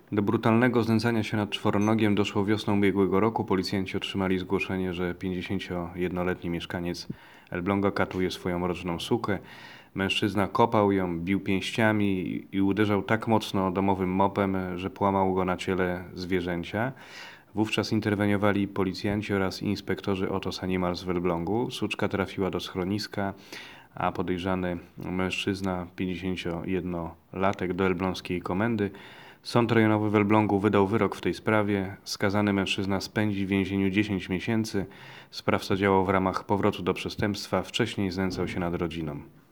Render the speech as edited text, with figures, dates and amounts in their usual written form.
Do brutalnego znęcania się nad czworonogiem doszło wiosną ubiegłego roku. Policjanci otrzymali zgłoszenie, że 51-letni mieszkaniec Elbląga katuje swoją roczną sukę. Mężczyzna kopał ją, bił pięściami i uderzał tak mocno domowym mopem, że połamał go na ciele zwierzęcia. Wówczas interweniowali policjanci oraz inspektorzy Otos Animals w Elblągu. Suczka trafiła do schroniska, a podejrzany mężczyzna, 51-latek, do elbląskiej komendy. Sąd rejonowy w Elblągu wydał wyrok w tej sprawie. Skazany mężczyzna spędzi w więzieniu 10 miesięcy. Sprawca działał w ramach powrotu do przestępstwa. Wcześniej znęcał się nad rodziną.